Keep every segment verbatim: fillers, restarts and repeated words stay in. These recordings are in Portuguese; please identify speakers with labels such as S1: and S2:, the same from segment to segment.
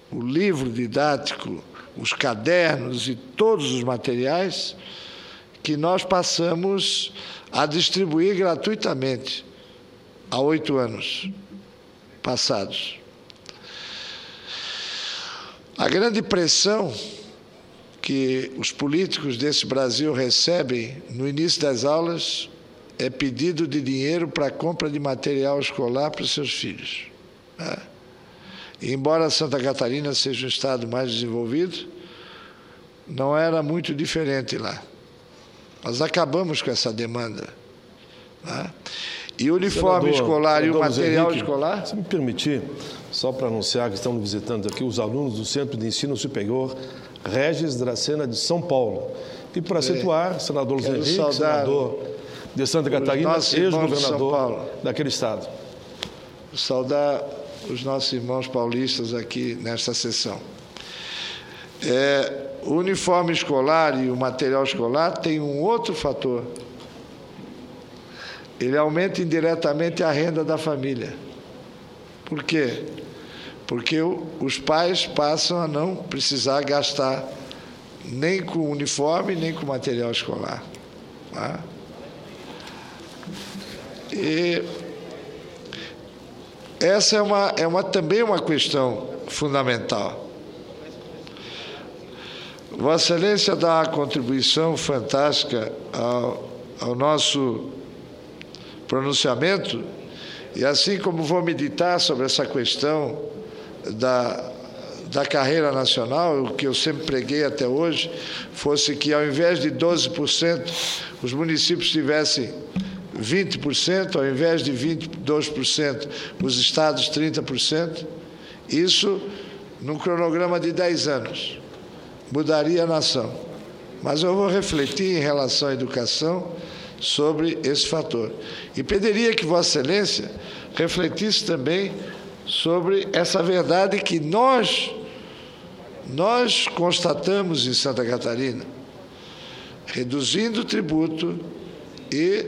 S1: o livro didático, os cadernos e todos os materiais que nós passamos a distribuir gratuitamente há oito anos passados. A grande pressão que os políticos desse Brasil recebem no início das aulas é pedido de dinheiro para a compra de material escolar para os seus filhos. Né? E embora Santa Catarina seja um estado mais desenvolvido, não era muito diferente lá. Nós acabamos com essa demanda. Né? E o uniforme senador, escolar senador e o material Henrique, escolar...
S2: Se me permitir, só para anunciar que estamos visitando aqui os alunos do Centro de Ensino Superior Regis Dracena de São Paulo. E para situar, é, senador Luiz Henrique, senador de Santa Catarina, ex-governador daquele estado.
S1: Saudar os nossos irmãos paulistas aqui nesta sessão. É, o uniforme escolar e o material escolar tem um outro fator. Ele aumenta indiretamente a renda da família. Por quê? Porque os pais passam a não precisar gastar nem com uniforme, nem com material escolar. Tá? E essa é, uma, é uma, também uma questão fundamental. Vossa Excelência dá uma contribuição fantástica ao, ao nosso pronunciamento, e assim como vou meditar sobre essa questão da, da carreira nacional, o que eu sempre preguei até hoje, fosse que ao invés de doze por cento, os municípios tivessem vinte por cento, ao invés de vinte e dois por cento, os estados trinta por cento, isso num cronograma de dez anos. Mudaria a nação. Mas eu vou refletir em relação à educação sobre esse fator. E pediria que Vossa Excelência refletisse também sobre essa verdade que nós, nós constatamos em Santa Catarina, reduzindo o tributo e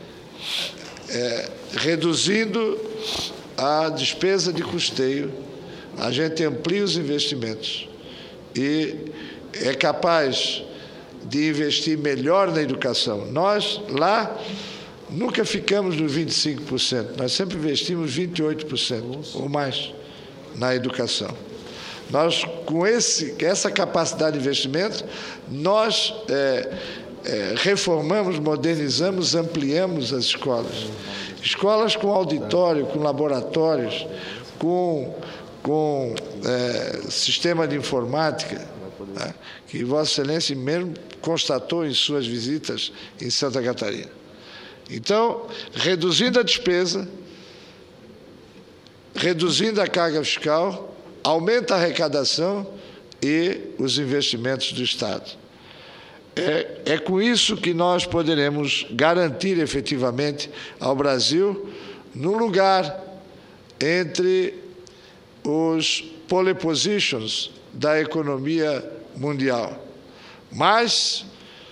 S1: é, reduzindo a despesa de custeio, a gente amplia os investimentos e é capaz de investir melhor na educação. Nós, lá, nunca ficamos nos vinte e cinco por cento, nós sempre investimos vinte e oito por cento ou mais na educação. Nós, com esse, essa capacidade de investimento, nós é, é, reformamos, modernizamos, ampliamos as escolas. Escolas com auditório, com laboratórios, com, com é, sistema de informática, né, que Vossa Excelência mesmo constatou em suas visitas em Santa Catarina. Então, reduzindo a despesa, reduzindo a carga fiscal, aumenta a arrecadação e os investimentos do Estado. É, é com isso que nós poderemos garantir efetivamente ao Brasil no lugar entre os pole positions da economia mundial. Mas,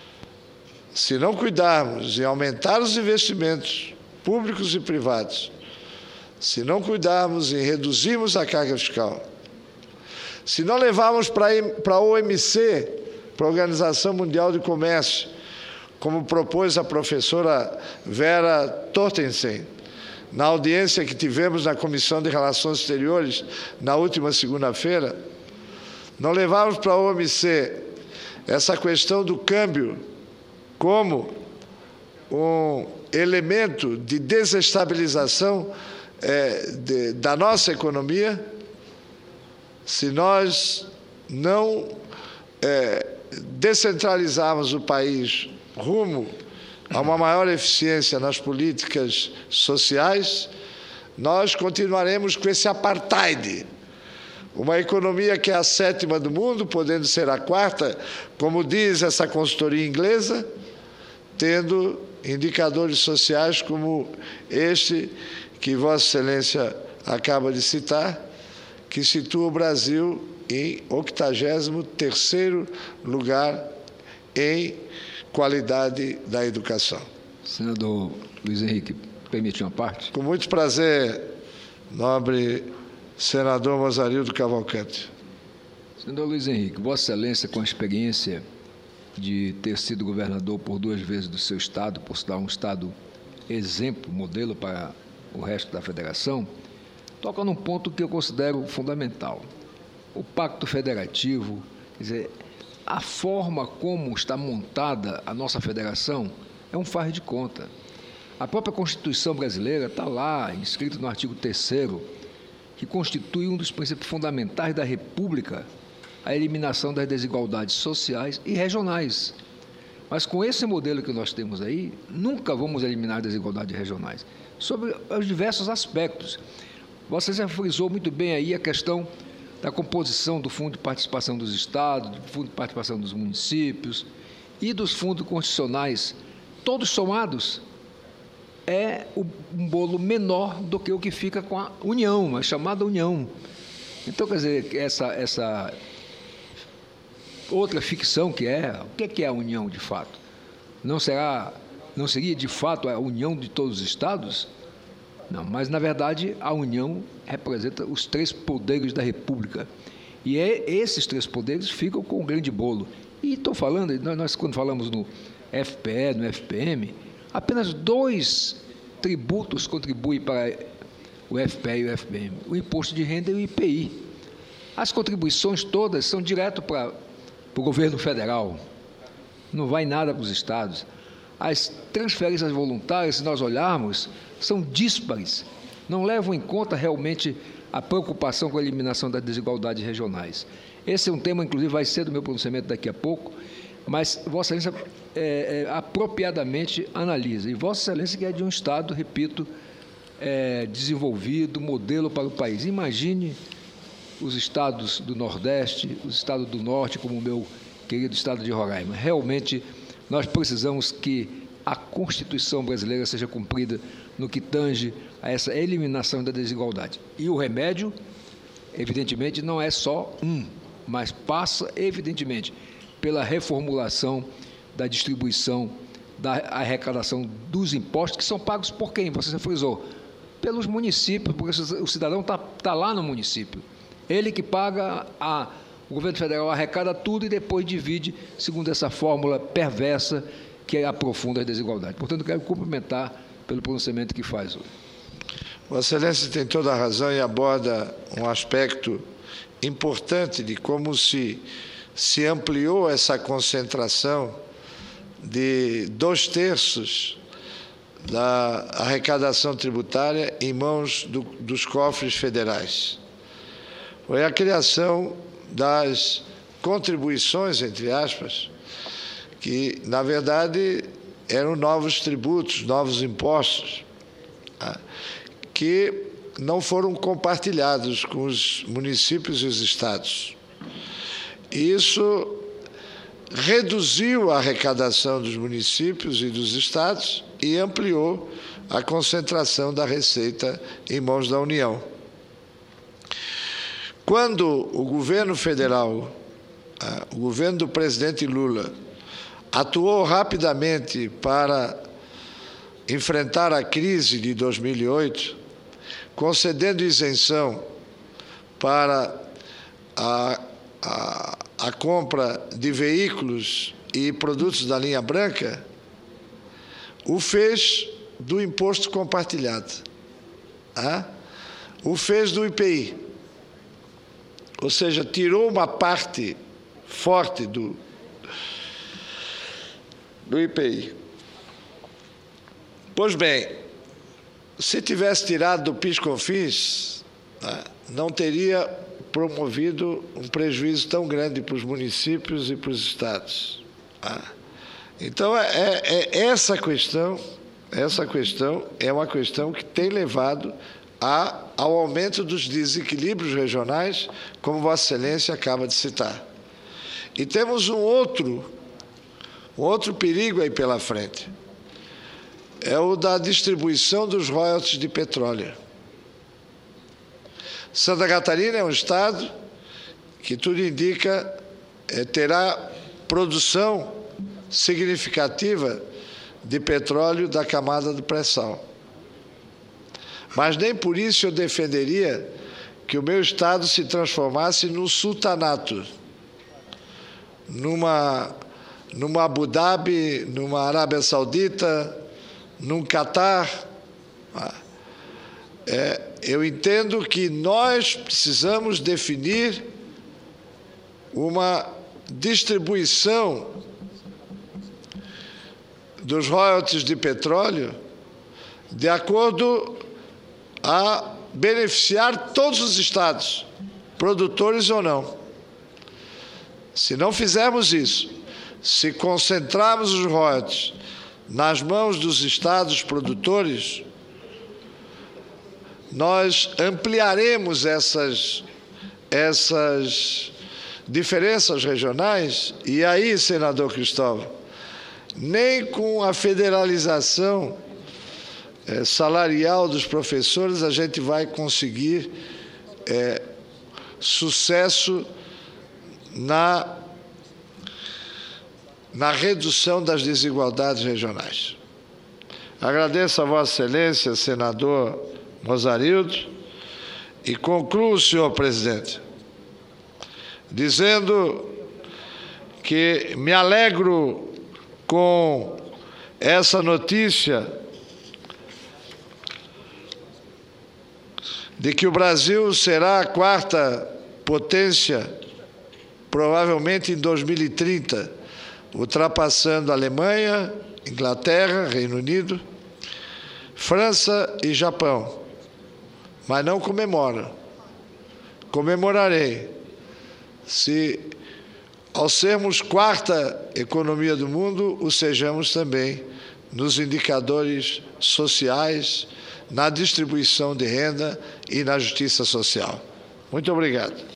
S1: se não cuidarmos em aumentar os investimentos públicos e privados, se não cuidarmos em reduzirmos a carga fiscal, se não levarmos para a O M C, para a Organização Mundial de Comércio, como propôs a professora Vera Tortensen, na audiência que tivemos na Comissão de Relações Exteriores na última segunda-feira, não levarmos para a O M C essa questão do câmbio como um elemento de desestabilização é, de, da nossa economia, se nós não é, descentralizarmos o país rumo a uma maior eficiência nas políticas sociais, nós continuaremos com esse apartheid. Uma economia que é a sétima do mundo, podendo ser a quarta, como diz essa consultoria inglesa, tendo indicadores sociais como este que Vossa Excelência acaba de citar, que situa o Brasil em octagésimo terceiro lugar em qualidade da educação.
S3: Senador Luiz Henrique, permite uma parte?
S1: Com muito prazer, nobre senador Mozarildo Cavalcante.
S3: Senador Luiz Henrique, Vossa Excelência, com a experiência de ter sido governador por duas vezes do seu estado, por dar um estado exemplo, modelo para o resto da federação, toca num ponto que eu considero fundamental. O Pacto Federativo, quer dizer, a forma como está montada a nossa federação é um faz de conta. A própria Constituição brasileira está lá, inscrito no artigo terceiro, que constitui um dos princípios fundamentais da República, a eliminação das desigualdades sociais e regionais. Mas com esse modelo que nós temos aí, nunca vamos eliminar desigualdades regionais, sobre os diversos aspectos. Você já frisou muito bem aí a questão da composição do Fundo de Participação dos Estados, do Fundo de Participação dos Municípios e dos fundos constitucionais, todos somados, é um bolo menor do que o que fica com a União, a chamada União. Então, quer dizer, essa, essa outra ficção que é, o que é a União de fato? Não será, não seria de fato a União de todos os Estados? Não, mas na verdade a União representa os três poderes da República. E é, esses três poderes ficam com um grande bolo. E estou falando, nós quando falamos no F P E, no F P M, apenas dois tributos contribuem para o F P E e o F P M, o Imposto de Renda e o I P I. As contribuições todas são direto para, para o governo federal, não vai nada para os estados. As transferências voluntárias, se nós olharmos, são díspares, não levam em conta realmente a preocupação com a eliminação das desigualdades regionais. Esse é um tema, inclusive, vai ser do meu pronunciamento daqui a pouco, mas Vossa Excelência é, é, apropriadamente analisa. E Vossa Excelência que é de um Estado, repito, é, desenvolvido, modelo para o país. Imagine os estados do Nordeste, os estados do Norte, como o meu querido estado de Roraima. Realmente, nós precisamos que a Constituição brasileira seja cumprida no que tange a essa eliminação da desigualdade. E o remédio, evidentemente, não é só um, mas passa, evidentemente, pela reformulação da distribuição, da arrecadação dos impostos, que são pagos por quem? Você já frisou. Pelos municípios, porque o cidadão está tá lá no município. Ele que paga, a, o governo federal arrecada tudo e depois divide, segundo essa fórmula perversa que aprofunda as desigualdades. Portanto, quero cumprimentar pelo pronunciamento que faz hoje.
S1: Vossa Excelência tem toda a razão e aborda um aspecto importante de como se, se ampliou essa concentração de dois terços da arrecadação tributária em mãos do, dos cofres federais. Foi a criação das contribuições, entre aspas, que, na verdade, eram novos tributos, novos impostos, tá? Que não foram compartilhados com os municípios e os estados. Isso reduziu a arrecadação dos municípios e dos estados e ampliou a concentração da receita em mãos da União. Quando o governo federal, o governo do presidente Lula, atuou rapidamente para enfrentar a crise de dois mil e oito, concedendo isenção para a, a, a compra de veículos e produtos da linha branca, o fez do imposto compartilhado, tá? O fez do I P I, ou seja, tirou uma parte forte do, do I P I. Pois bem, se tivesse tirado do PIS/COFINS, né, não teria promovido um prejuízo tão grande para os municípios e para os estados. Né? Então, é, é, é essa questão, essa questão é uma questão que tem levado a, ao aumento dos desequilíbrios regionais, como Vossa Excelência acaba de citar. E temos um outro, um outro perigo aí pela frente. É o da distribuição dos royalties de petróleo. Santa Catarina é um estado que tudo indica é, terá produção significativa de petróleo da camada do pré-sal. Mas nem por isso eu defenderia que o meu Estado se transformasse num sultanato, numa, numa Abu Dhabi, numa Arábia Saudita, num Catar. É, eu entendo que nós precisamos definir uma distribuição dos royalties de petróleo de acordo a beneficiar todos os estados, produtores ou não. Se não fizermos isso, se concentrarmos os royalties nas mãos dos estados produtores, nós ampliaremos essas, essas diferenças regionais, e aí, senador Cristóvão, nem com a federalização é, salarial dos professores a gente vai conseguir é, sucesso na, na redução das desigualdades regionais. Agradeço a Vossa Excelência, senador Rosarildo, e concluo, senhor presidente, dizendo que me alegro com essa notícia de que o Brasil será a quarta potência, provavelmente em dois mil e trinta, ultrapassando a Alemanha, Inglaterra, Reino Unido, França e Japão. Mas não comemoro. Comemorarei se, ao sermos quarta economia do mundo, o sejamos também nos indicadores sociais, na distribuição de renda e na justiça social. Muito obrigado.